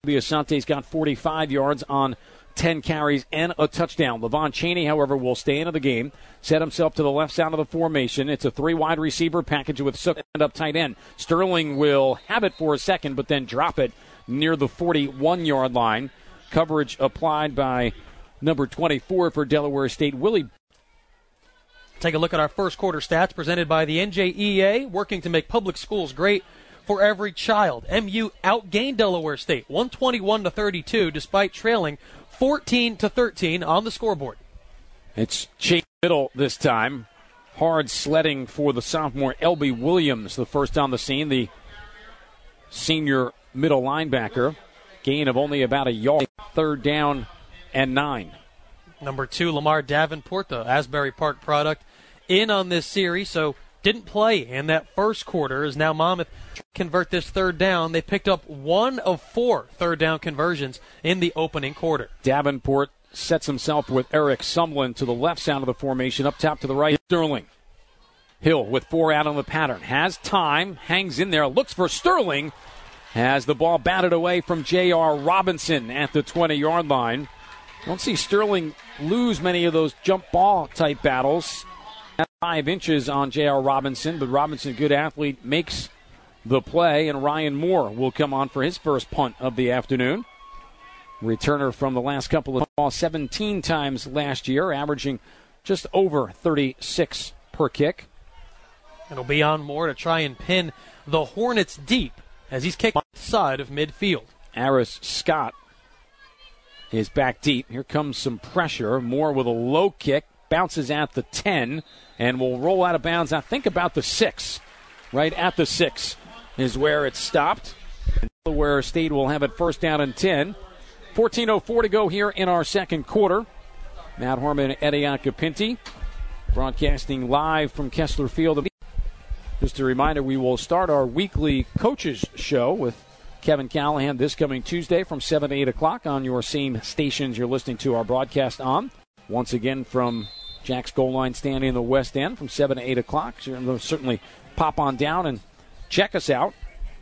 Asante's got 45 yards on 10 carries and a touchdown. Levon Chaney, however, will stay into the game, set himself to the left side of the formation. It's a 3-wide receiver package with Sook up tight end. Sterling will have it for a second, but then drop it near the 41-yard line. Coverage applied by number 24 for Delaware State, Willie. Take a look at our first quarter stats presented by the NJEA, working to make public schools great for every child. MU outgained Delaware State 121-32 despite trailing 14-13 on the scoreboard. It's Chase Middle this time. Hard sledding for the sophomore L.B. Williams, the first on the scene, the senior middle linebacker. Gain of only about a yard. 3rd down and 9. Number 2, Lamar Davenport, the Asbury Park product, in on this series, so didn't play in that first quarter as now Monmouth convert this 3rd down. They picked up 1 of 4 third down conversions in the opening quarter. Davenport sets himself with Eric Sumlin to the left side of the formation, up top to the right. Sterling. Hill with 4 out on the pattern. Has time, hangs in there, looks for Sterling. Has the ball batted away from J.R. Robinson at the 20-yard line. Don't see Sterling lose many of those jump ball type battles. 5 inches on J.R. Robinson, but Robinson, good athlete, makes the play, and Ryan Moore will come on for his first punt of the afternoon. Returner from the last couple of balls 17 times last year, averaging just over 36 per kick. It'll be on Moore to try and pin the Hornets deep as he's kicked on the side of midfield. Aris Scott is back deep. Here comes some pressure. Moore with a low kick, bounces at the 10, and will roll out of bounds, I think, about the 6. Right at the 6 is where it stopped. Delaware State will have it 1st down and 10. 14:04 to go here in our second quarter. Matt Harmon, Eddie Acapinti, broadcasting live from Kessler Field. Just a reminder, we will start our weekly coaches show with Kevin Callahan this coming Tuesday from 7 to 8 o'clock on your same stations you're listening to our broadcast on. Once again from Jack's Goal Line stand in the West End from 7 to 8 o'clock. So you'll certainly pop on down and check us out.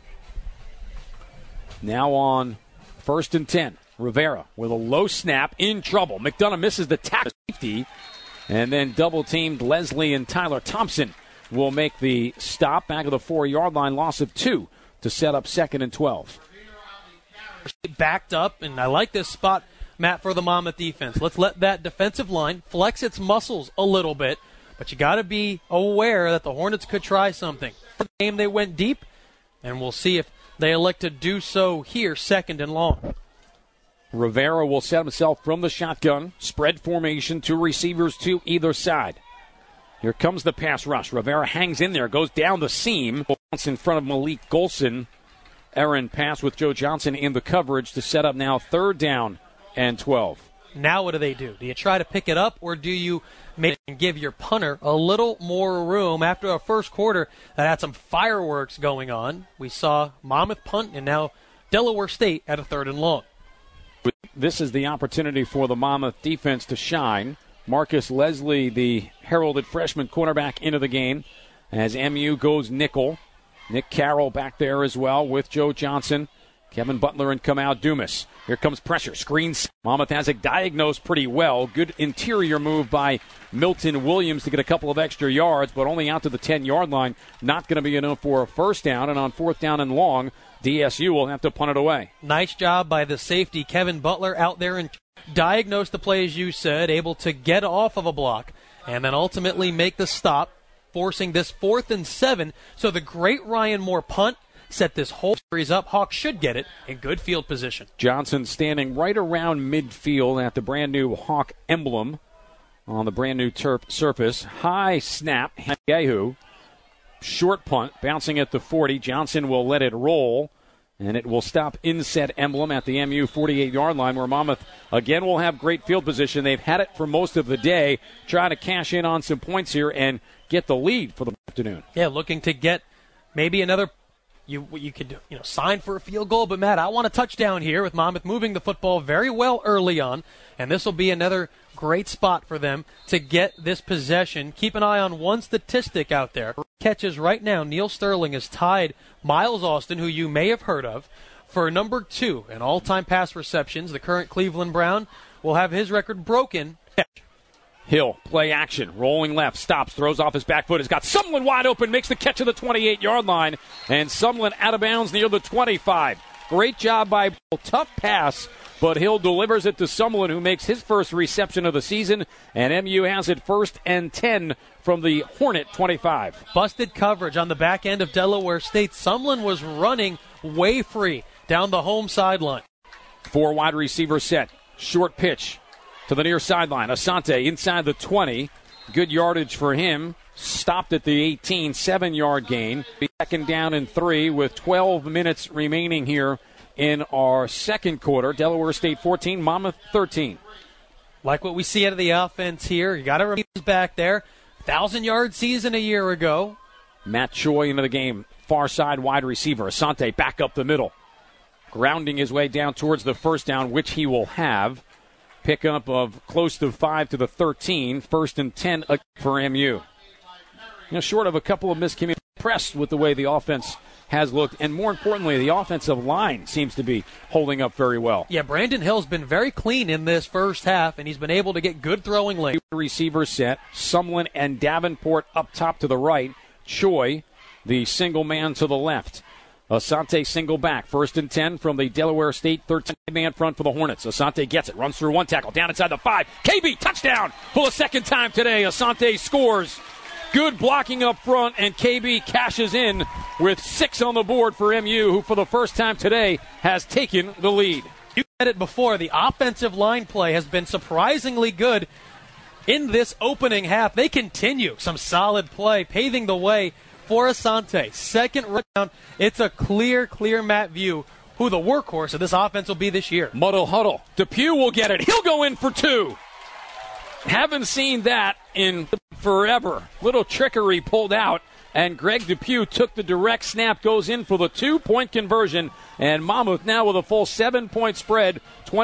Now on 1st and 10. Rivera with a low snap, in trouble. McDonough misses the tap safety, and then double-teamed Leslie and Tyler Thompson will make the stop back of the 4-yard line, loss of 2 to set up 2nd and 12. Backed up, and I like this spot, Matt, for the Monmouth defense. Let's let that defensive line flex its muscles a little bit, but you got to be aware that the Hornets could try something. For the game, they went deep, and we'll see if they elect to do so here, 2nd and long. Rivera will set himself from the shotgun. Spread formation, 2 receivers to either side. Here comes the pass rush. Rivera hangs in there, goes down the seam. In front of Malik Golson. Aaron pass with Joe Johnson in the coverage to set up now 3rd down and 12. Now what do they do? Do you try to pick it up, or do you make and give your punter a little more room after a first quarter that had some fireworks going on? We saw Monmouth punt, and now Delaware State at a 3rd and long. This is the opportunity for the Monmouth defense to shine. Marcus Leslie, the heralded freshman cornerback, into the game as MU goes nickel. Nick Carroll back there as well with Joe Johnson. Kevin Butler and Kamau Dumas. Here comes pressure. Screens. Monmouth has it diagnosed pretty well. Good interior move by Milton Williams to get a couple of extra yards, but only out to the 10-yard line. Not going to be enough for a 1st down, and on 4th down and long, DSU will have to punt it away. Nice job by the safety, Kevin Butler, out there and diagnose the play, as you said, able to get off of a block and then ultimately make the stop, forcing this 4th and 7. So the great Ryan Moore punt set this whole series up. Hawks should get it in good field position. Johnson standing right around midfield at the brand-new Hawk emblem on the brand-new turf surface. High snap, Yahoo. Short punt, bouncing at the 40. Johnson will let it roll, and it will stop in said emblem at the MU 48-yard line, where Monmouth again will have great field position. They've had it for most of the day, trying to cash in on some points here and get the lead for the afternoon. Yeah, looking to get maybe another. You could sign for a field goal, but Matt, I want a touchdown here with Monmouth moving the football very well early on, and this will be another great spot for them to get this possession. Keep an eye on one statistic out there. Catches right now, Neil Sterling has tied Miles Austin, who you may have heard of, for number 2 in all-time pass receptions. The current Cleveland Brown will have his record broken. Hill, play action, rolling left, stops, throws off his back foot, has got Sumlin wide open, makes the catch at the 28-yard line, and Sumlin out of bounds near the 25. Great job by Hill. Tough pass, but Hill delivers it to Sumlin, who makes his first reception of the season, and MU has it 1st and 10 from the Hornet 25. Busted coverage on the back end of Delaware State. Sumlin was running way free down the home sideline. 4 wide receiver set, short pitch to the near sideline. Asante inside the 20. Good yardage for him. Stopped at the 18, 7-yard gain. 2nd down and 3 with 12 minutes remaining here in our second quarter. Delaware State 14, Monmouth 13. Like what we see out of the offense here. You got to remember he's back there. 1,000-yard season a year ago. Matt Choi into the game. Far side wide receiver. Asante back up the middle. Grounding his way down towards the first down, which he will have. Pickup of close to 5 to the 13. 1st and 10 for MU. Short of a couple of miscommunications, impressed with the way the offense has looked, and more importantly, the offensive line seems to be holding up very well. Yeah, Brandon Hill's been very clean in this first half, and he's been able to get good throwing late. Receiver set, Sumlin and Davenport up top to the right. Choi, the single man to the left. Asante single back. 1st and 10 from the Delaware State 13-man front for the Hornets. Asante gets it. Runs through one tackle. Down inside the 5. KB, touchdown for the second time today. Asante scores. Good blocking up front, and KB cashes in with 6 on the board for MU, who for the first time today has taken the lead. You said it before. The offensive line play has been surprisingly good in this opening half. They continue some solid play, paving the way for Asante. Second round, it's a clear Matt view who the workhorse of this offense will be this year. Muddle huddle. Depew will get it. He'll go in for 2. Haven't seen that in forever. Little trickery pulled out, and Greg Depew took the direct snap, goes in for the 2-point conversion, and Monmouth now with a full 7-point spread,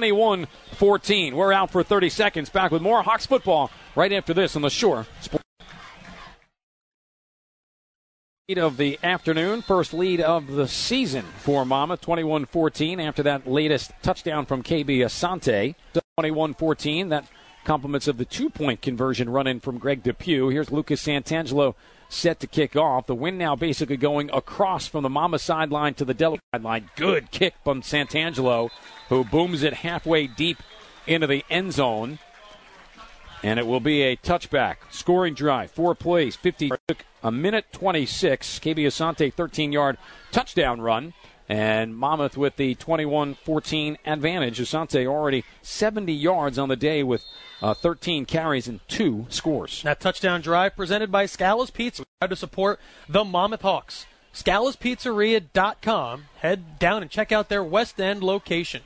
21-14. We're out for 30 seconds. Back with more Hawks football right after this on the Shore Sports. Lead of the afternoon, first lead of the season for Monmouth, 21-14 after that latest touchdown from KB Asante. 21-14, that compliments of the 2-point conversion run in from Greg Depew. Here's Lucas Santangelo set to kick off. The wind now basically going across from the Monmouth sideline to the Delaware sideline. Good kick from Santangelo, who booms it halfway deep into the end zone. And it will be a touchback. Scoring drive, 4 plays, 50. Took a minute 26. KB Asante 13-yard touchdown run. And Monmouth with the 21-14 advantage. Asante already 70 yards on the day with 13 carries and 2 scores. That touchdown drive presented by Scala's Pizza. Proud to support the Monmouth Hawks. ScalasPizzeria.com. Head down and check out their West End location.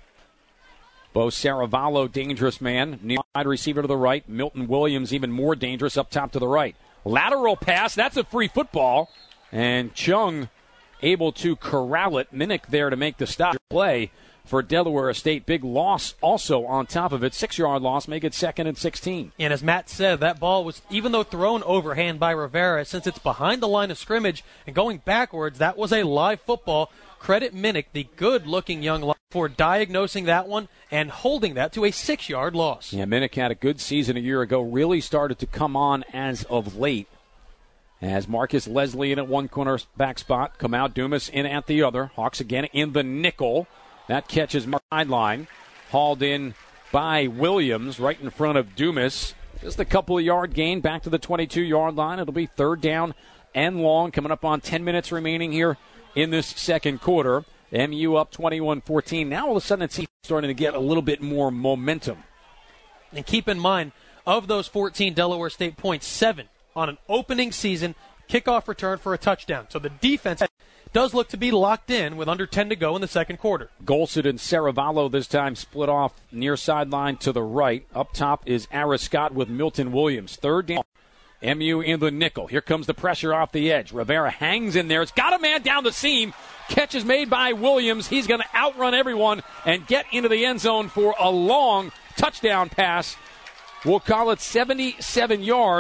Bo Saravallo, dangerous man. Near wide receiver to the right. Milton Williams, even more dangerous, up top to the right. Lateral pass. That's a free football. And Chung able to corral it. Minnick there to make the stop play for Delaware State. Big loss also on top of it. 6-yard loss, make it 2nd and 16. And as Matt said, that ball was, even though thrown overhand by Rivera, since it's behind the line of scrimmage and going backwards, that was a live football. Credit Minnick, the good-looking young line, for diagnosing that one and holding that to a 6-yard loss. Yeah, Minnick had a good season a year ago. Really started to come on as of late. As Marcus Leslie in at one corner back spot, Kamau Dumas in at the other. Hawks again in the nickel. That catch is sideline. Hauled in by Williams right in front of Dumas. Just a couple of yard gain back to the 22-yard line. It'll be 3rd down and long, coming up on 10 minutes remaining here in this second quarter. MU up 21-14. Now all of a sudden it's starting to get a little bit more momentum. And keep in mind, of those 14 Delaware State points, 7 on an opening season kickoff return for a touchdown. So the defense does look to be locked in with under 10 to go in the second quarter. Golsett and Saravallo this time split off near sideline to the right. Up top is Ariscott with Milton Williams. 3rd down. MU in the nickel. Here comes the pressure off the edge. Rivera hangs in there. It's got a man down the seam. Catch is made by Williams. He's going to outrun everyone and get into the end zone for a long touchdown pass. We'll call it 77 yards.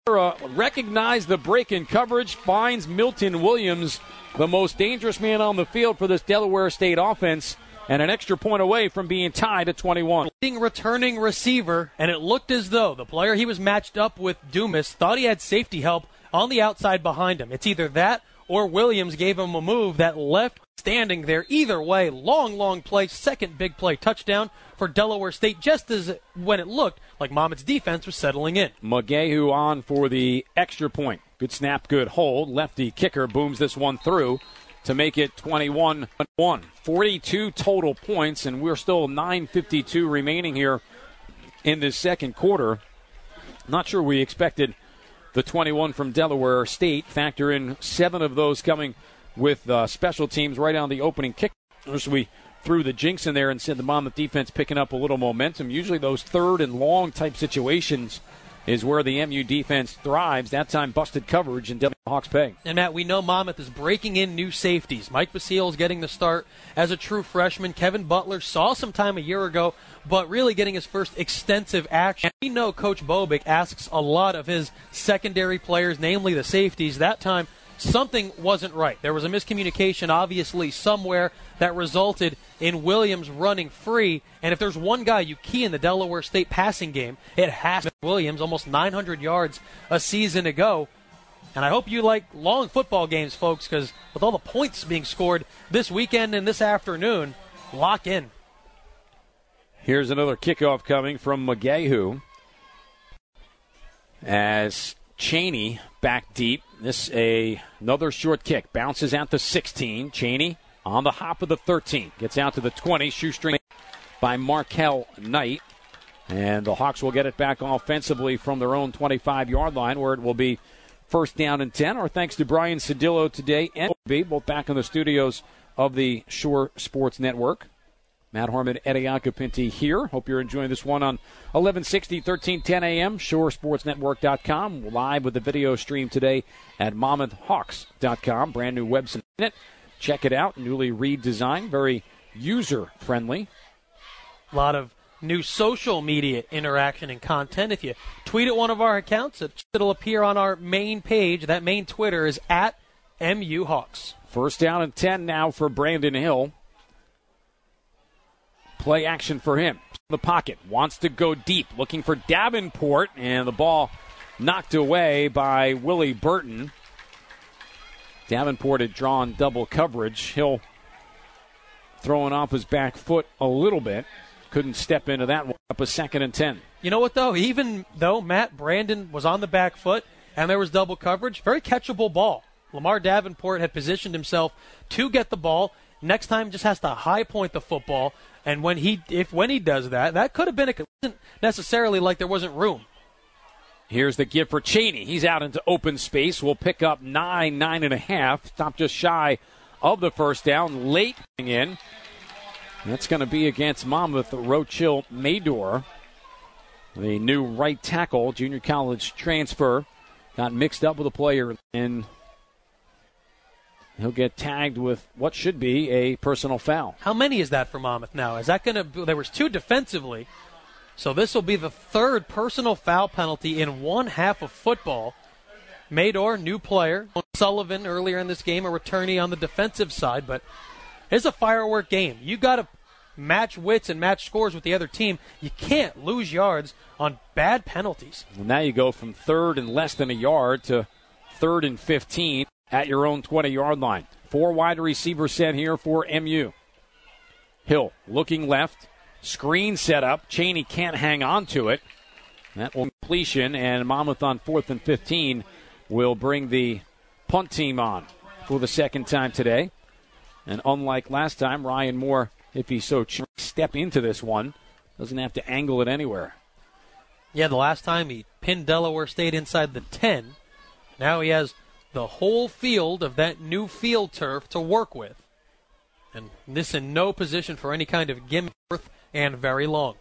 Recognized the break in coverage, finds Milton Williams, the most dangerous man on the field for this Delaware State offense, and an extra point away from being tied at 21. Returning receiver, and it looked as though the player he was matched up with, Dumas, thought he had safety help on the outside behind him. It's either that or Williams gave him a move that left standing there. Either way, long play, second big play touchdown for Delaware State, just as when it looked like Monmouth's defense was settling in. McGahoo on for the extra point. Good snap, good hold. Lefty kicker booms this one through to make it 21-1. 42 total points, and we're still 9:52 remaining here in this second quarter. Not sure we expected the 21 from Delaware State. Factor in 7 of those coming with special teams right on the opening kick. We threw the jinx in there and said the Monmouth defense picking up a little momentum. Usually those third and long type situations is where the MU defense thrives. That time busted coverage and Hawks pay. And Matt, we know Monmouth is breaking in new safeties. Mike Basile is getting the start as a true freshman. Kevin Butler saw some time a year ago, but really getting his first extensive action. We know Coach Bobick asks a lot of his secondary players, namely the safeties. That time, something wasn't right. There was a miscommunication, obviously, somewhere that resulted in Williams running free. And if there's one guy you key in the Delaware State passing game, it has to be Williams, almost 900 yards a season ago. And I hope you like long football games, folks, because with all the points being scored this weekend and this afternoon, lock in. Here's another kickoff coming from McGahoo as Cheney back deep. This another short kick. Bounces out to 16. Cheney on the hop of the 13. Gets out to the 20. Shoestring by Markel Knight. And the Hawks will get it back offensively from their own 25-yard line, where it will be first down and 10. Our thanks to Brian Cedillo today and both back in the studios of the Shore Sports Network. Matt Harmon, Eddie Acapinti here. Hope you're enjoying this one on 1160, 1310 a.m., shoresportsnetwork.com. Live with the video stream today at monmouthhawks.com. Brand new website. Check it out. Newly redesigned. Very user-friendly. A lot of new social media interaction and content. If you tweet at one of our accounts, it'll appear on our main page. That main Twitter is at MU Hawks. First down and 10 now for Brandon Hill. Play action for him. The pocket. Wants to go deep. Looking for Davenport. And the ball knocked away by Willie Burton. Davenport had drawn double coverage. Hill throwing off his back foot a little bit. Couldn't step into that one. Up a second and 10. You know what, though? Even though Matt Brandon was on the back foot and there was double coverage, very catchable ball. Lamar Davenport had positioned himself to get the ball. Next time just has to high point the football. And when he does that, that could have been it wasn't necessarily like there wasn't room. Here's the give for Cheney. He's out into open space. We'll pick up 9.5. Stop just shy of the first down. Late in. That's going to be against Monmouth, Rochill Mador. The new right tackle, junior college transfer, got mixed up with a player, and he'll get tagged with what should be a personal foul. How many is that for Monmouth now? Is that going to? There was 2 defensively, so this will be the 3rd personal foul penalty in one half of football. Mador, new player. Sullivan earlier in this game, a returnee on the defensive side, but it's a firework game. You got to match wits and match scores with the other team. You can't lose yards on bad penalties. Well, now you go from 3rd and less than a yard to 3rd and 15 at your own 20-yard line. 4 wide receivers set here for MU. Hill looking left. Screen set up. Cheney can't hang on to it. That will completion, and Monmouth on 4th and 15 will bring the punt team on for the second time today. And unlike last time, Ryan Moore, if he so chooses, step into this one, doesn't have to angle it anywhere. Yeah, the last time he pinned Delaware State inside the 10. Now he has the whole field of that new field turf to work with. And this in no position for any kind of gimmick and very long.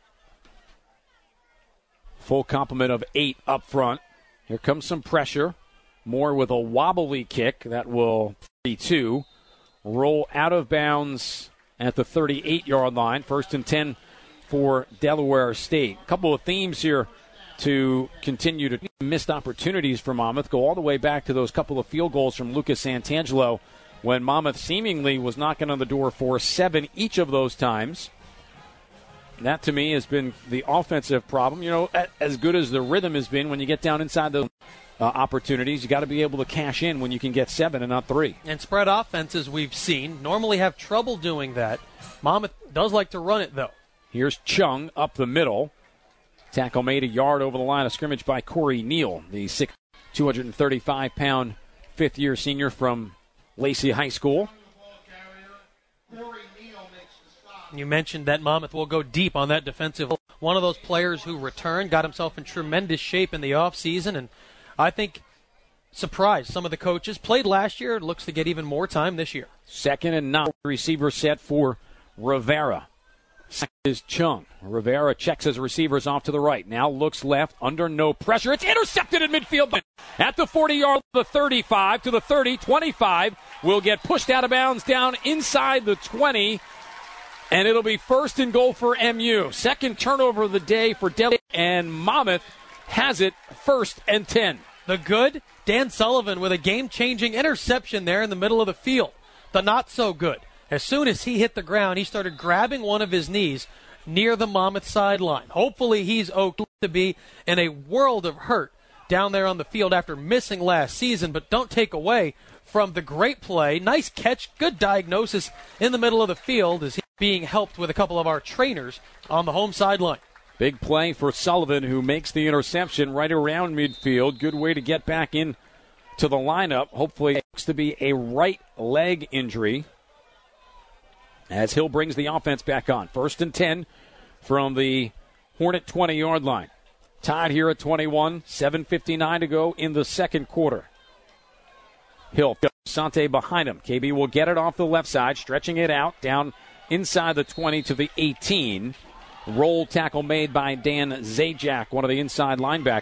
Full complement of 8 up front. Here comes some pressure. Moore with a wobbly kick that will 32. Roll out of bounds at the 38-yard line. 1st and 10 for Delaware State. A couple of themes here to continue to missed opportunities for Monmouth go all the way back to those couple of field goals from Lucas Santangelo when Monmouth seemingly was knocking on the door for 7 each of those times. That, to me, has been the offensive problem. You know, as good as the rhythm has been, when you get down inside those opportunities, you got to be able to cash in when you can get 7 and not 3. And spread offenses we've seen normally have trouble doing that. Monmouth does like to run it, though. Here's Chung up the middle. Tackle made a yard over the line of scrimmage by Corey Neal, the 235-pound fifth-year senior from Lacey High School. You mentioned that Monmouth will go deep on that defensive. One of those players who returned, got himself in tremendous shape in the offseason, and I think surprised some of the coaches. Played last year, looks to get even more time this year. 2nd and 9, receiver set for Rivera. Second is Chung. Rivera checks his receivers off to the right. Now looks left, under no pressure. It's intercepted in midfield at the 40-yard, the 35 to the 30, 25. Will get pushed out of bounds down inside the 20. And it'll be 1st and goal for MU. Second turnover of the day for Delhi, and Monmouth has it 1st and 10. The good, Dan Sullivan with a game-changing interception there in the middle of the field. The not-so-good. As soon as he hit the ground, he started grabbing one of his knees near the Monmouth sideline. Hopefully he's okay to be in a world of hurt down there on the field after missing last season, but don't take away from the great play. Nice catch, good diagnosis in the middle of the field as he's being helped with a couple of our trainers on the home sideline. Big play for Sullivan, who makes the interception right around midfield. Good way to get back in to the lineup. Hopefully it looks to be a right leg injury as Hill brings the offense back on. 1st and 10 from the Hornet 20-yard line. Tied here at 21, 7:59 to go in the second quarter. Hill, Sante behind him. KB will get it off the left side, stretching it out, down inside the 20 to the 18. Roll tackle made by Dan Zajac, one of the inside linebackers.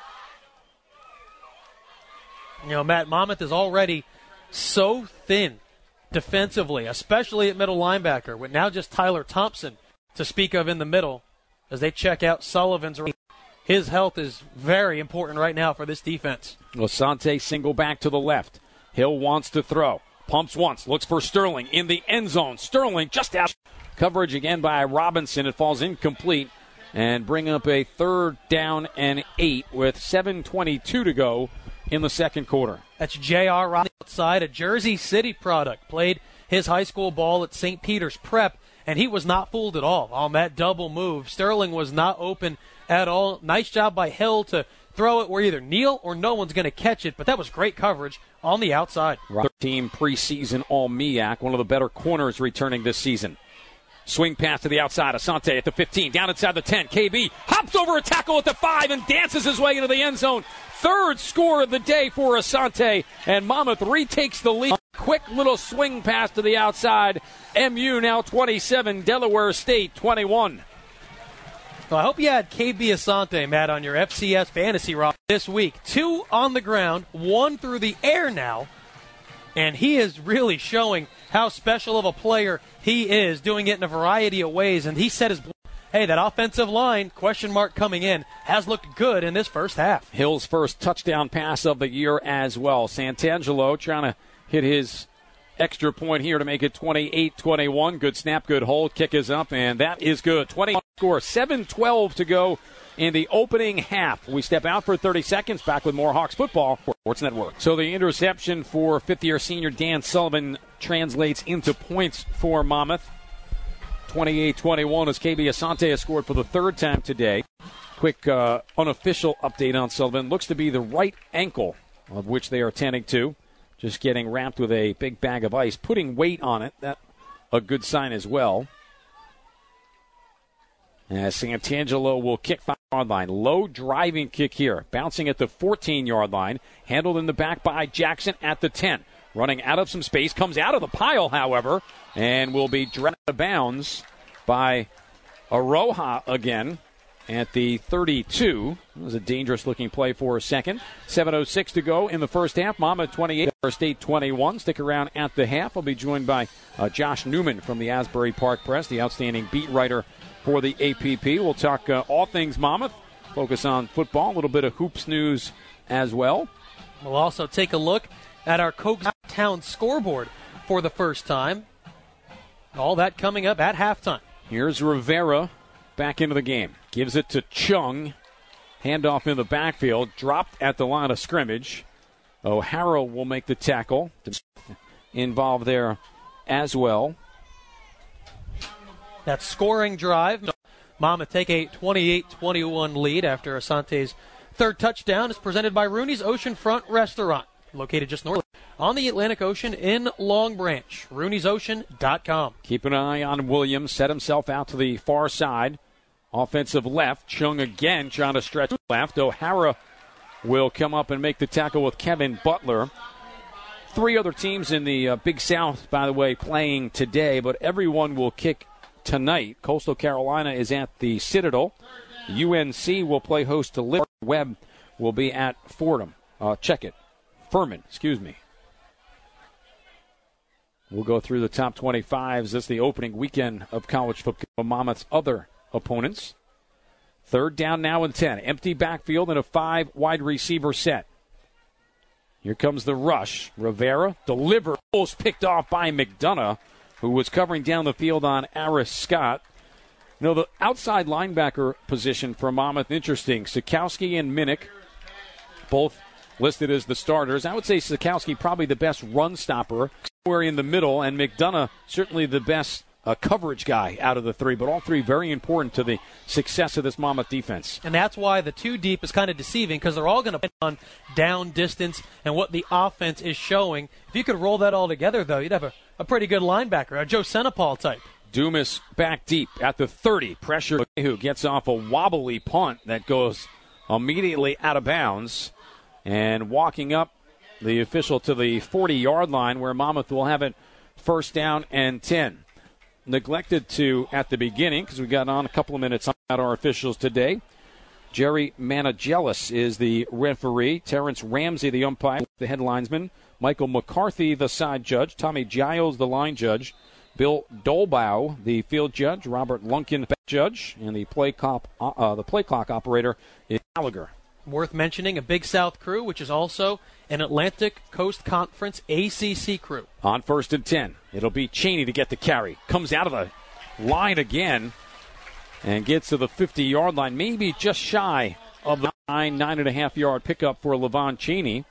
You know, Matt, Monmouth is already so thin defensively, especially at middle linebacker, with now just Tyler Thompson to speak of in the middle as they check out Sullivan's. His health is very important right now for this defense. Lasante single back to the left. Hill wants to throw. Pumps once. Looks for Sterling in the end zone. Sterling just out. Coverage again by Robinson. It falls incomplete. And bring up a 3rd down and 8 with 7:22 to go in the second quarter. That's J.R. Robinson outside, a Jersey City product. Played his high school ball at St. Peter's Prep, and he was not fooled at all on that double move. Sterling was not open at all. Nice job by Hill to throw it where either Neal or no one's going to catch it, but that was great coverage on the outside. Team preseason All-MEAC, one of the better corners returning this season. Swing pass to the outside. Asante at the 15, down inside the 10. KB hops over a tackle at the 5 and dances his way into the end zone. 3rd score of the day for Asante, and Monmouth retakes the lead. Quick little swing pass to the outside. MU now 27, Delaware State 21. Well, I hope you had KB Asante, Matt, on your FCS fantasy roster this week. 2 on the ground, 1 through the air now, and he is really showing how special of a player he is, doing it in a variety of ways, and he said his hey, that offensive line, question mark coming in, has looked good in this first half. Hill's first touchdown pass of the year as well. Santangelo trying to hit his extra point here to make it 28-21. Good snap, good hold. Kick is up, and that is good. 21 score, 7:12 to go in the opening half. We step out for 30 seconds. Back with more Hawks football for Sports Network. So the interception for fifth-year senior Dan Sullivan translates into points for Monmouth. 28-21 as KB Asante has scored for the 3rd time today. Quick unofficial update on Sullivan. Looks to be the right ankle, of which they are tending to. Just getting wrapped with a big bag of ice, putting weight on it. That's a good sign as well. As Santangelo will kick 5-yard line. Low driving kick here. Bouncing at the 14-yard line. Handled in the back by Jackson at the 10. Running out of some space. Comes out of the pile, however, and will be dragged out of bounds by Aroha again at the 32. It was a dangerous-looking play for a second. 7:06 to go in the first half. Monmouth 28, State 21. Stick around at the half. I'll be joined by Josh Newman from the Asbury Park Press, the outstanding beat writer for the APP. We'll talk all things Monmouth focus on football, a little bit of hoops news as well. We'll also take a look at our Coketown scoreboard for the first time. All that coming up at halftime. Here's Rivera back into the game. Gives it to Chung. Handoff in the backfield. Dropped at the line of scrimmage. O'Hara will make the tackle. Involved there as well. That scoring drive. Monmouth take a 28-21 lead after Asante's third touchdown is presented by Rooney's Oceanfront Restaurant, located just north on the Atlantic Ocean in Long Branch. Rooney'sOcean.com. Keep an eye on Williams. Set himself out to the far side. Offensive left. Chung again trying to stretch left. O'Hara will come up and make the tackle with Kevin Butler. 3 other teams in the Big South, by the way, playing today, but everyone will kick tonight. Coastal Carolina is at the Citadel. UNC will play host to Liberty. Webb will be at Furman. We'll go through the top 25s. This is the opening weekend of college football. Monmouth's other opponents. Third down now and 10. Empty backfield and a 5 wide receiver set. Here comes the rush. Rivera delivered. Almost picked off by McDonough, who was covering down the field on Aris Scott. You know, the outside linebacker position for Monmouth, interesting. Sikowski and Minnick, both listed as the starters. I would say Sikowski probably the best run stopper, somewhere in the middle, and McDonough certainly the best coverage guy out of the 3, but all 3 very important to the success of this Monmouth defense. And that's why the 2 deep is kind of deceiving, because they're all going to put on down distance and what the offense is showing. If you could roll that all together, though, you'd have a pretty good linebacker, a Joe Senapal type. Dumas back deep at the 30. Pressure, who gets off a wobbly punt that goes immediately out of bounds. And walking up the official to the 40-yard line where Monmouth will have it first down and 10. Neglected to at the beginning because we got on a couple of minutes on our officials today. Jerry Managelis is the referee. Terrence Ramsey, the umpire, the head linesman. Michael McCarthy, the side judge. Tommy Giles, the line judge. Bill Dolbaugh, the field judge. Robert Lunkin, judge. And the play clock operator is Gallagher. Worth mentioning, a Big South crew, which is also an Atlantic Coast Conference ACC crew. On first and 10, it'll be Cheney to get the carry. Comes out of the line again and gets to the 50-yard line, maybe just shy of the 9.5-yard pickup for Levon Cheney,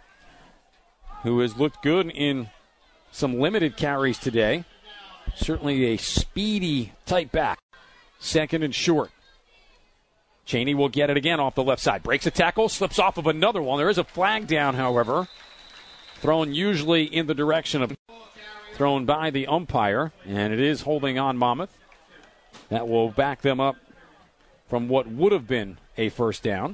who has looked good in some limited carries today. Certainly a speedy type back. Second and short. Cheney will get it again off the left side. Breaks a tackle, slips off of another one. There is a flag down, however. Thrown usually in the direction of thrown by the umpire, and it is holding on Monmouth. That will back them up from what would have been a first down.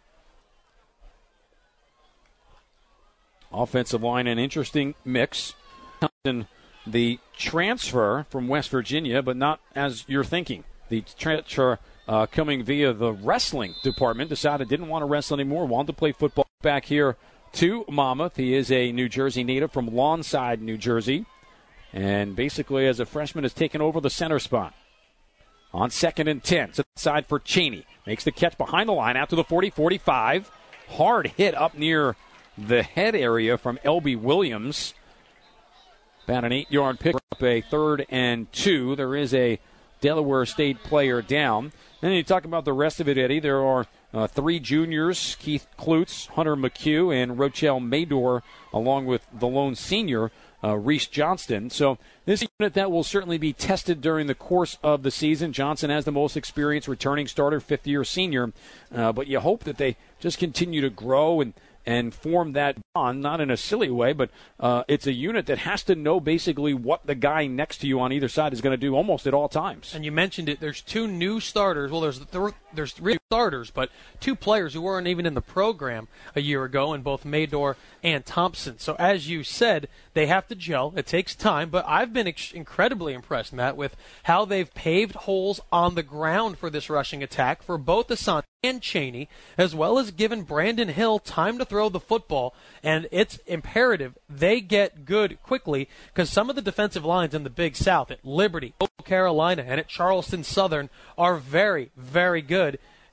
Offensive line, an interesting mix. The transfer from West Virginia, but not as you're thinking. The transfer coming via the wrestling department, decided didn't want to wrestle anymore, wanted to play football. Back here to Monmouth. He is a New Jersey native from Lawnside, New Jersey, and basically as a freshman has taken over the center spot. On second and 10, side for Cheney. Makes the catch behind the line out to the 40-45. Hard hit up near the head area from L.B. Williams. About an 8-yard pick up, a 3rd and 2. There is a Delaware State player down. Then you talk about the rest of it, Eddie. There are 3 juniors, Keith Klutz, Hunter McHugh, and Rochelle Mador, along with the lone senior, Reese Johnston. So this is a unit that will certainly be tested during the course of the season. Johnson has the most experienced returning starter, 5th-year senior. But you hope that they just continue to grow and form that bond, not in a silly way, but it's a unit that has to know basically what the guy next to you on either side is going to do almost at all times. And you mentioned it, there's 2 new starters. Well, there's 3 starters, but 2 players who weren't even in the program a year ago, in both Mador and Thompson. So as you said, they have to gel. It takes time, but I've been incredibly impressed, Matt, with how they've paved holes on the ground for this rushing attack for both Asante and Cheney, as well as given Brandon Hill time to throw the football. And it's imperative they get good quickly, because some of the defensive lines in the Big South at Liberty, Carolina, and at Charleston Southern are very, very good.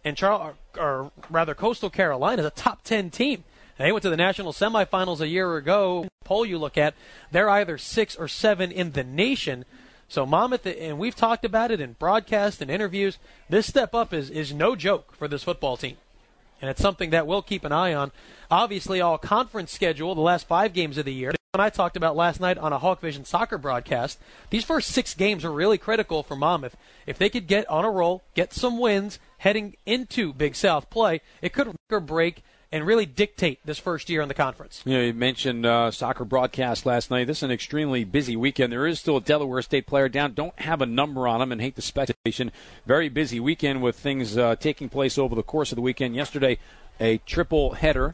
and Coastal Carolina is a top 10 team. And they went to the national semifinals a year ago. The poll you look at, they're either 6 or 7 in the nation. So Monmouth, and we've talked about it in broadcast and interviews, this step up is no joke for this football team. And it's something that we'll keep an eye on. Obviously, all conference schedule, the last 5 games of the year. And I talked about last night on a Hawk Vision soccer broadcast, these first 6 games are really critical for Monmouth. If they could get on a roll, get some wins heading into Big South play, it could make or break and really dictate this first year in the conference. You mentioned soccer broadcast last night. This is an extremely busy weekend. There is still a Delaware State player down. Don't have a number on him and hate the speculation. Very busy weekend with things taking place over the course of the weekend. Yesterday, a triple header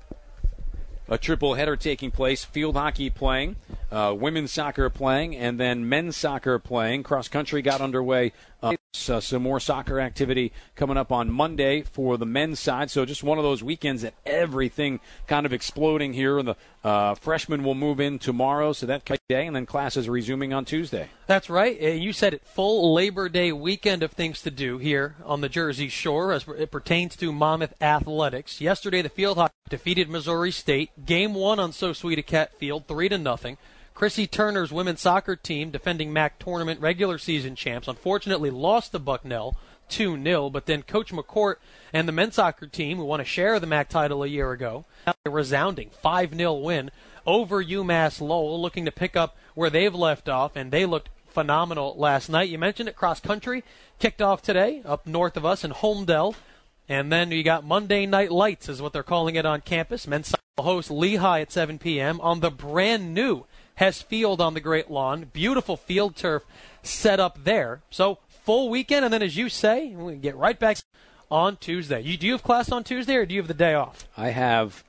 taking place. Field hockey playing, women's soccer playing, and then men's soccer playing. Cross country got underway. Some more soccer activity coming up on Monday for the men's side. So just one of those weekends that everything kind of exploding here. And the freshmen will move in tomorrow, so that's day, and then classes are resuming on Tuesday. That's right. You said it, full Labor Day weekend of things to do here on the Jersey Shore as it pertains to Monmouth athletics. Yesterday, the field hockey defeated Missouri State. Game 1 on So Sweet a Cat Field, 3-0. Chrissy Turner's women's soccer team, defending MAC tournament regular season champs, unfortunately lost to Bucknell 2-0, but then Coach McCourt and the men's soccer team, who won a share of the MAC title a year ago, a resounding 5-0 win over UMass Lowell, looking to pick up where they've left off, and they looked phenomenal last night. You mentioned it, cross country kicked off today up north of us in Holmdel, and then you got Monday Night Lights is what they're calling it on campus. Men's soccer will host Lehigh at 7 p.m. on the brand new Hess Field on the Great Lawn. Beautiful field turf set up there. So full weekend, and then as you say, we can get right back on Tuesday. Do you have class on Tuesday, or do you have the day off? I have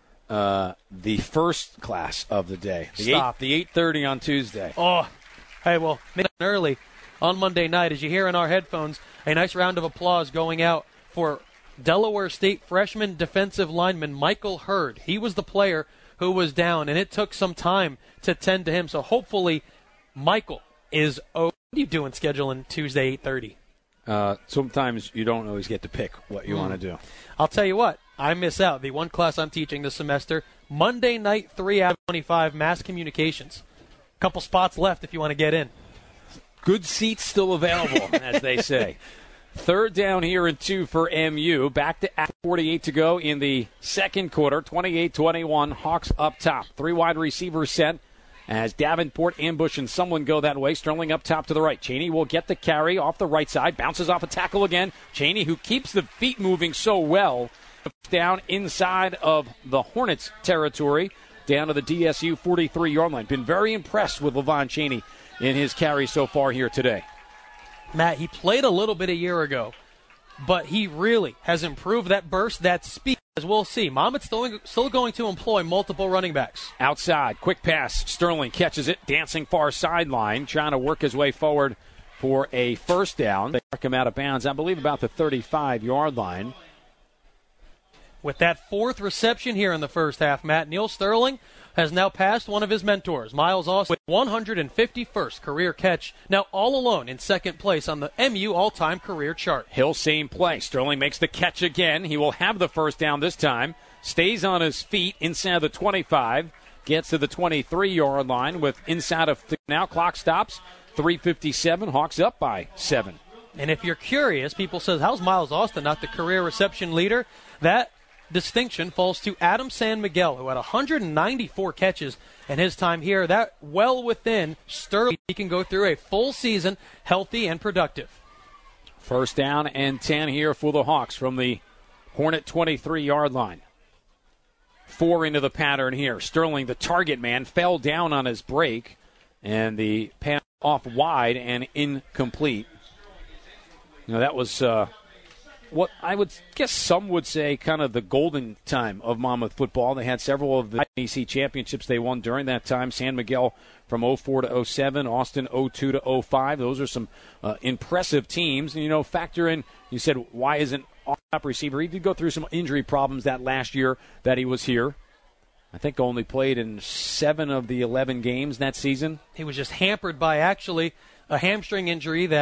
the first class of the day. The 8:30 on Tuesday. Oh, hey, well, make it early on Monday night. As you hear in our headphones, a nice round of applause going out for Delaware State freshman defensive lineman Michael Hurd. He was the player who was down, and it took some time to tend to him. So hopefully Michael is okay. What are you doing scheduling Tuesday 8:30? Sometimes you don't always get to pick what you want to do. I'll tell you what, I miss out. The one class I'm teaching this semester, Monday night, 3 out of 25, mass communications. Couple spots left if you want to get in. Good seats still available, as they say. Third down here and 2 for MU. Back to 48 to go in the second quarter. 28-21, Hawks up top. 3 wide receivers set as Davenport ambush and someone go that way. Sterling up top to the right. Cheney will get the carry off the right side. Bounces off a tackle again. Cheney, who keeps the feet moving so well, down inside of the Hornets territory, down to the DSU 43-yard line. Been very impressed with Levon Cheney in his carry so far here today. Matt, he played a little bit a year ago, but he really has improved that burst, that speed, as we'll see. Monmouth's still going to employ multiple running backs. Outside, quick pass. Sterling catches it, dancing far sideline, trying to work his way forward for a first down. They mark him out of bounds, I believe, about the 35-yard line. With that 4th reception here in the first half, Matt, Neil Sterling has now passed one of his mentors, Miles Austin, with 151st career catch, now all alone in second place on the MU all-time career chart. Hill, same play. Sterling makes the catch again. He will have the first down this time. Stays on his feet inside the 25. Gets to the 23-yard line with inside of now. Clock stops. 3:57. Hawks up by 7. And if you're curious, people says, how's Miles Austin not the career reception leader? That distinction falls to Adam San Miguel, who had 194 catches in his time here. That well within Sterling. He can go through a full season healthy and productive. First down and 10 here for the Hawks from the Hornet 23-yard line. 4 into the pattern here. Sterling, the target man, fell down on his break, and the pass off wide and incomplete. That was what I would guess some would say kind of the golden time of Monmouth football. They had several of the IEC championships they won during that time. San Miguel from 04 to 07, Austin 02 to 05. Those are some impressive teams. And, factor in, you said, why isn't top receiver? He did go through some injury problems that last year that he was here. I think only played in 7 of the 11 games that season. He was just hampered by actually a hamstring injury that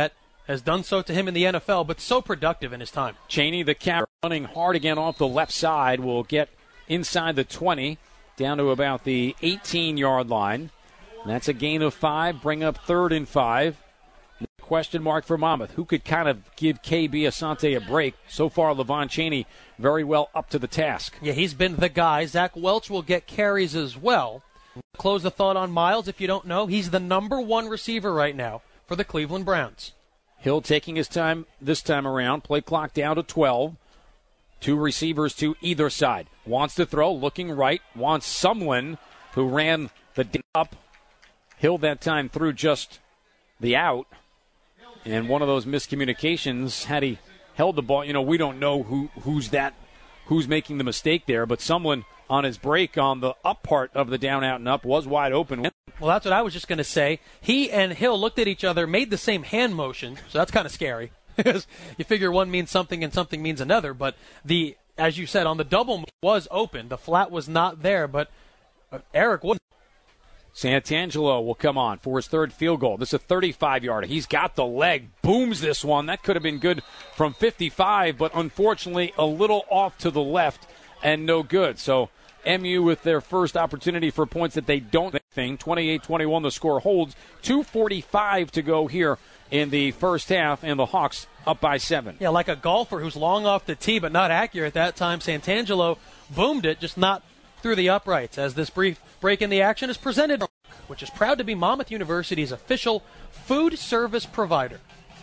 has done so to him in the NFL, but so productive in his time. Chaney, the cap, running hard again off the left side, will get inside the 20, down to about the 18-yard line. That's a gain of 5, bring up 3rd and 5. Question mark for Monmouth. Who could kind of give KB Asante a break? So far, Levon Chaney very well up to the task. Yeah, he's been the guy. Zach Welch will get carries as well. Close the thought on Miles. If you don't know, he's the number 1 receiver right now for the Cleveland Browns. Hill taking his time this time around. Play clock down to 12. 2 receivers to either side. Wants to throw, looking right. Wants someone who ran the up. Hill that time threw just the out. And one of those miscommunications, had he held the ball, we don't know who's making the mistake there, but someone on his break on the up part of the down, out, and up was wide open. Well, that's what I was just going to say. He and Hill looked at each other, made the same hand motion, so that's kind of scary. Because you figure one means something and something means another, but as you said, on the double was open. The flat was not there, but Eric wouldn't. Santangelo will come on for his 3rd field goal. This is a 35-yarder. He's got the leg. Booms this one. That could have been good from 55, but unfortunately a little off to the left and no good. So MU with their first opportunity for points that they don't think. 28-21 the score holds. 2:45 to go here in the first half, and the Hawks up by 7. Yeah, like a golfer who's long off the tee but not accurate that time. Santangelo boomed it, just not through the uprights, as this brief break in the action is presented, which is proud to be Monmouth University's official food service provider.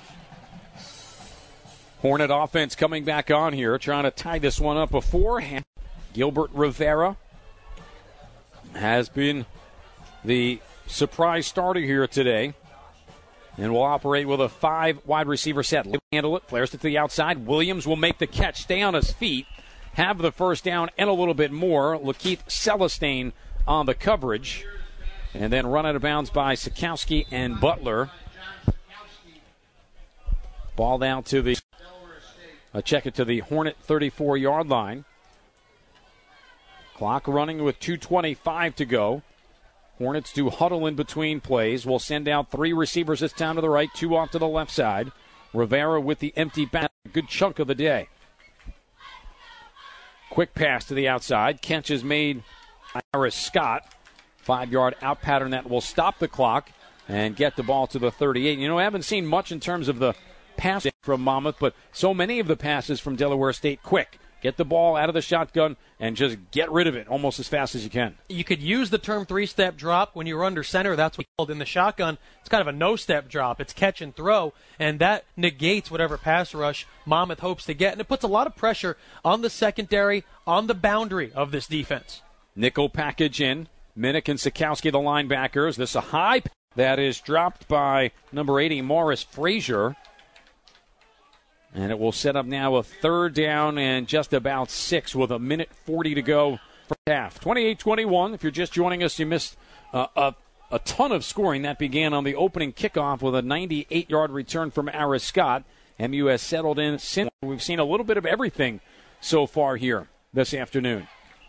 Hornet offense coming back on here, trying to tie this one up beforehand. Gilbert Rivera has been the surprise starter here today, and will operate with a 5 wide receiver set. Handle it, flares it to the outside. Williams will make the catch, stay on his feet, have the first down and a little bit more. Lakeith Celestine on the coverage, and then run out of bounds by Sikowski and Butler. Ball down to check it to the Hornet 34-yard line. Clock running with 2:25 to go. Hornets do huddle in between plays. We'll send out 3 receivers this time to the right, 2 off to the left side. Rivera with the empty back, a good chunk of the day. Quick pass to the outside. Catch is made by Harris Scott. 5-yard out pattern that will stop the clock and get the ball to the 38. I haven't seen much in terms of the pass from Monmouth, but so many of the passes from Delaware State quick. Get the ball out of the shotgun and just get rid of it almost as fast as you can. You could use the term 3-step drop when you're under center. That's what it's called in the shotgun. It's kind of a no-step drop. It's catch and throw, and that negates whatever pass rush Monmouth hopes to get, and it puts a lot of pressure on the secondary, on the boundary of this defense. Nickel package in. Minnick and Sikowski, the linebackers. This is a high that is dropped by number 80, Morris Frazier. And it will set up now a 3rd down and just about 6 with 1:40 to go for half. 28-21. If you're just joining us, you missed a ton of scoring. That began on the opening kickoff with a 98-yard return from Harris Scott. MU has settled in since. We've seen a little bit of everything so far here this afternoon.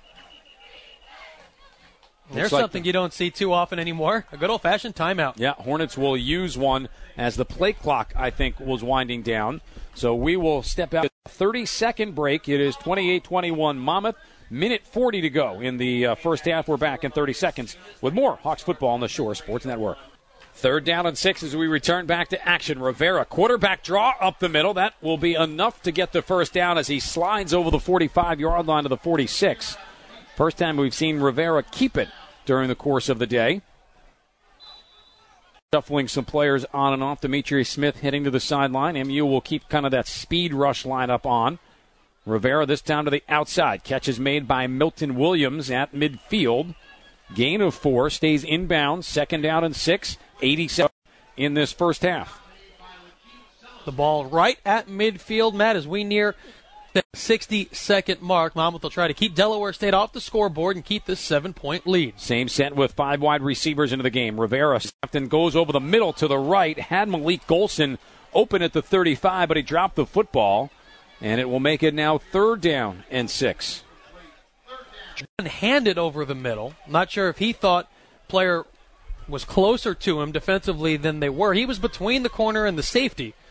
There's something you don't see too often anymore. A good old-fashioned timeout. Yeah, Hornets will use one as the play clock, I think, was winding down. So we will step out. 30-second break. It is 28-21 Monmouth. 1:40 to go in the first half. We're back in 30 seconds with more Hawks football on the Shore Sports Network. 3rd down and 6 as we return back to action. Rivera, quarterback draw up the middle. That will be enough to get the first down as he slides over the 45-yard line to the 46. First time we've seen Rivera keep it during the course of the day. Shuffling some players on and off. Demetrius Smith heading to the sideline. MU will keep kind of that speed rush lineup on. Rivera this time to the outside. Catch is made by Milton Williams at midfield. Gain of 4. Stays inbounds. 2nd down and 6. 87 in this first half. The ball right at midfield, Matt, as we near the 60-second mark. Monmouth will try to keep Delaware State off the scoreboard and keep this 7-point lead. Same set with 5 wide receivers into the game. Rivera and goes over the middle to the right. Had Malik Golson open at the 35, but he dropped the football. And it will make it now 3rd down and 6. Handed over the middle. Not sure if he thought player was closer to him defensively than they were. He was between the corner and the safety.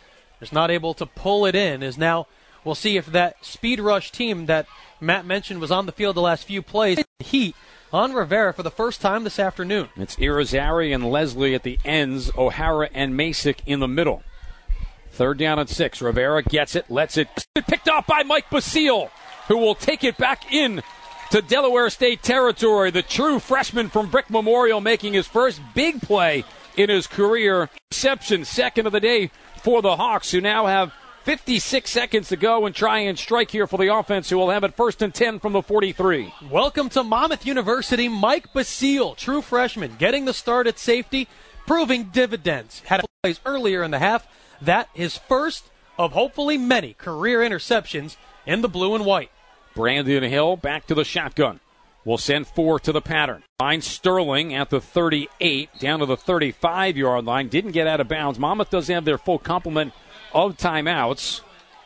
is not able to pull it in. Is now we'll see if that speed rush team that Matt mentioned was on the field the last few plays. Heat on Rivera for the first time this afternoon. It's Irizarry and Leslie at the ends, O'Hara and Masick in the middle. 3rd down and 6. Rivera gets it, lets it, picked off by Mike Basile, who will take it back in to Delaware State territory. The true freshman from Brick Memorial making his first big play in his career. Reception, second of the day for the Hawks, who now have 56 seconds to go and try and strike here for the offense, who will have it 1st and 10 from the 43. Welcome to Monmouth University, Mike Basile, true freshman, getting the start at safety, proving dividends. Had plays earlier in the half. That his first of hopefully many career interceptions in the blue and white. Brandon Hill back to the shotgun. Will send 4 to the pattern. Finds Sterling at the 38, down to the 35-yard line. Didn't get out of bounds. Monmouth does have their full complement of timeouts.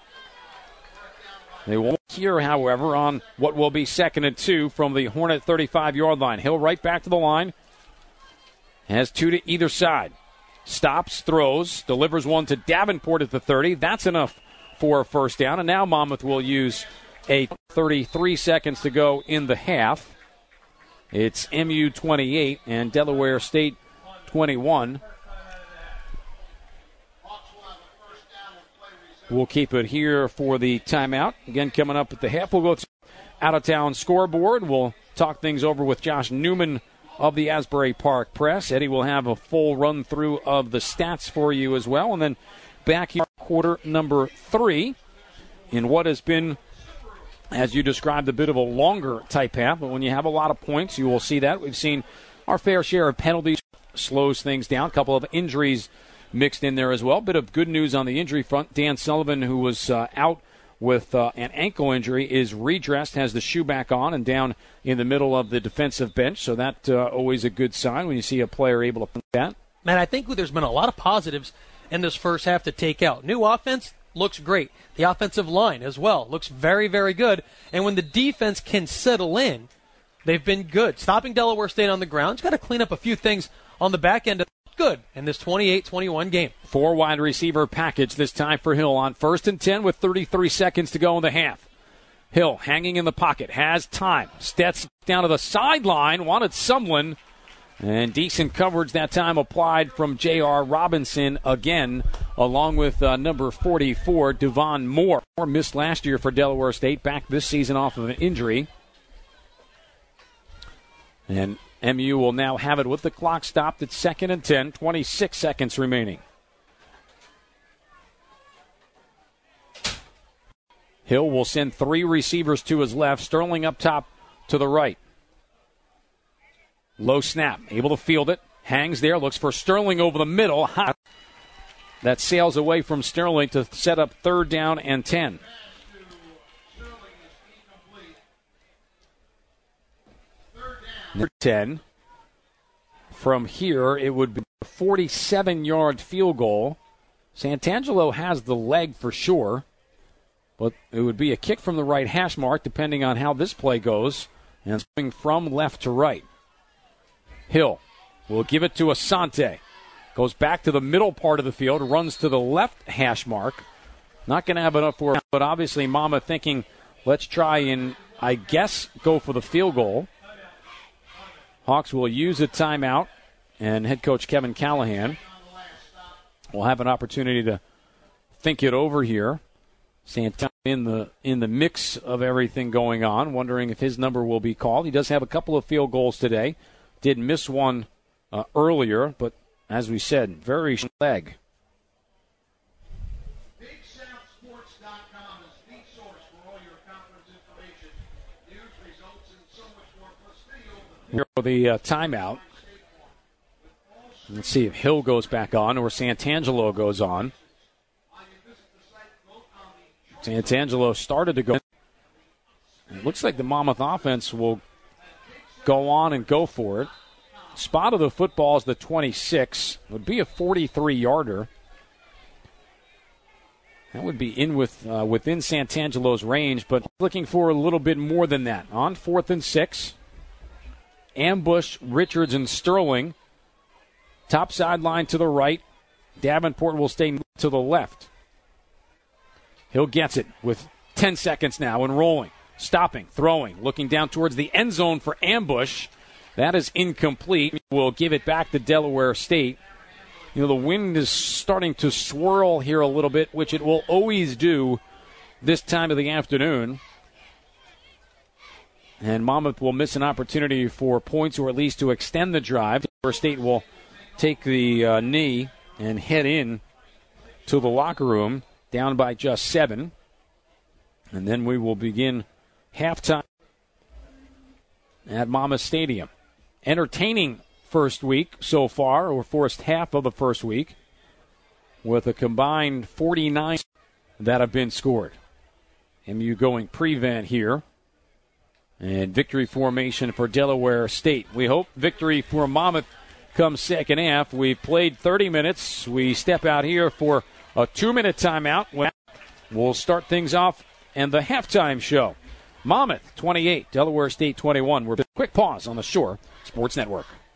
They won't hear, however, on what will be 2nd and 2 from the Hornet 35-yard line. Hill right back to the line. Has 2 to either side. Stops, throws, delivers one to Davenport at the 30. That's enough for a first down. And now Monmouth will use a 33 seconds to go in the half. It's MU 28 and Delaware State 21. We'll keep it here for the timeout. Again, coming up at the half, we'll go to out-of-town scoreboard. We'll talk things over with Josh Newman of the Asbury Park Press. Eddie will have a full run-through of the stats for you as well. And then back here, quarter number 3, in what has been, as you described, a bit of a longer type half. But when you have a lot of points, you will see that. We've seen our fair share of penalties, slows things down. A couple of injuries mixed in there as well. Bit of good news on the injury front. Dan Sullivan, who was out with an ankle injury, is redressed, has the shoe back on, and down in the middle of the defensive bench. So that's always a good sign when you see a player able to put that. Man, I think there's been a lot of positives in this first half to take out. New offense looks great. The offensive line as well looks very, very good. And when the defense can settle in, they've been good. Stopping Delaware State on the ground. Just got to clean up a few things on the back end of good in this 28-21 game. 4 wide receiver package this time for Hill on 1st and 10 with 33 seconds to go in the half. Hill hanging in the pocket, has time, steps down to the sideline, wanted someone, and decent coverage that time applied from J.R. Robinson again, along with number 44, Devon Moore. Moore missed last year for Delaware State, back this season off of an injury. And MU will now have it with the clock stopped at 2nd and 10, 26 seconds remaining. Hill will send 3 receivers to his left, Sterling up top to the right. Low snap, able to field it, hangs there, looks for Sterling over the middle. Hot. That sails away from Sterling to set up 3rd down and 10. 10. From here, it would be a 47-yard field goal. Santangelo has the leg for sure, but it would be a kick from the right hash mark, depending on how this play goes, and swing from left to right. Hill will give it to Asante. Goes back to the middle part of the field, runs to the left hash mark. Not going to have enough for it, but obviously Mama thinking, let's try and, I guess, go for the field goal. Hawks will use a timeout, and head coach Kevin Callahan will have an opportunity to think it over here. Santana in the mix of everything going on, wondering if his number will be called. He does have a couple of field goals today. Did miss one earlier, but as we said, very leg. BigSouthSports.com is the source for all your conference information, news, results, and so much more. Plus video. Here for the timeout. Let's see if Hill goes back on or Santangelo goes on. Santangelo started to go. It looks like the Monmouth offense will go on and go for it. Spot of the football is the 26. It would be a 43-yarder. That would be in within Santangelo's range, but looking for a little bit more than that. On 4th and 6. Ambush, Richards, and Sterling. Top sideline to the right. Davenport will stay to the left. Hill gets it with 10 seconds now and rolling. Stopping, throwing, looking down towards the end zone for ambush. That is incomplete. We'll give it back to Delaware State. You know, the wind is starting to swirl here a little bit, which it will always do this time of the afternoon. And Monmouth will miss an opportunity for points or at least to extend the drive. Delaware State will take the knee and head in to the locker room, down by just 7. And then we will begin halftime at Monmouth Stadium. Entertaining first week so far, or first half of the first week, with a combined 49 that have been scored. MU going prevent here. And victory formation for Delaware State. We hope victory for Monmouth comes second half. We've played 30 minutes. We step out here for a 2-minute timeout. We'll start things off and the halftime show. Monmouth 28, Delaware State 21. We're a quick pause on the Shore Sports Network.